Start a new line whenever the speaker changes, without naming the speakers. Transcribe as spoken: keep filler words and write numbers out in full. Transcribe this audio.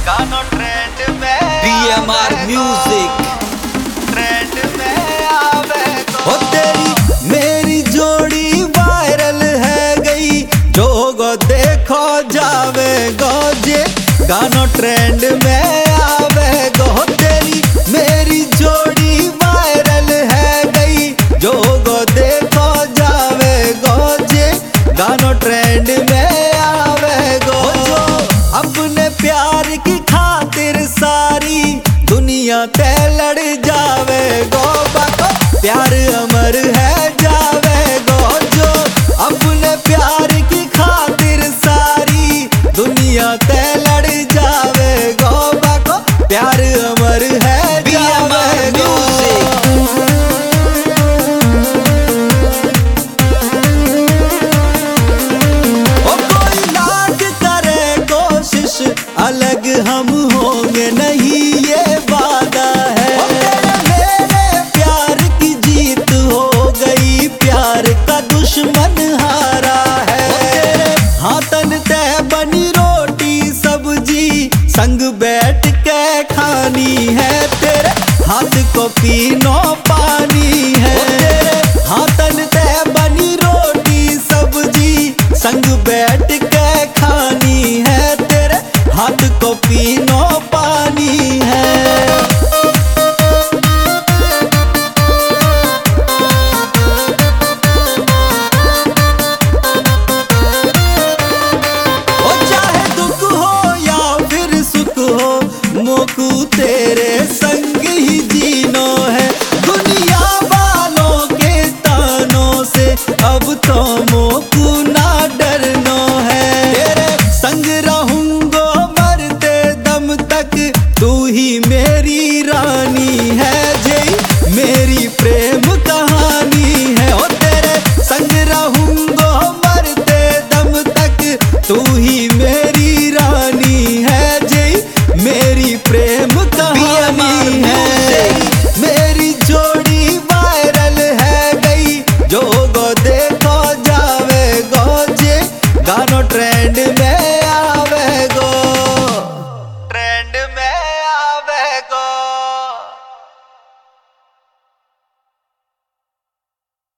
गानों ट्रेंड में
BMR music
trend में आवे
ओ तेरी मेरी जोड़ी वायरल है गई, जो गो देखो जावे गो जे गानों ट्रेंड में आवे गो। तेरी मेरी जोड़ी वायरल है गई, जो गो देखो जावे गो जे गानों ट्रेंड में आवे गो। जो अपने प्यार की खातिर सारी दुनिया ते लड़ जावे गो, बाको प्यार अमर है जावे गो। जो अपने प्यार की खातिर सारी दुनिया ते लड़ जावे गो, बाको प्यार अमर है जावे गो। ओ कोई लाख करे कोशिश अलग हम होंगे नहीं, ये वादा है। ओ तेरे मेरे प्यार की जीत हो गई, प्यार का दुश्मन हारा है। ओ तेरे हाथन ते बनी रोटी सब्जी संग बैठ के खानी है, तेरे हाथ को पीनो पानी है। ओ तेरे हाथन ते बनी रोटी सब्जी संग बैठ के खानी है, तेरे हाथ को पीनो पानी है। ओ चाहे दुख हो या फिर सुख हो, मोकू तेरे संग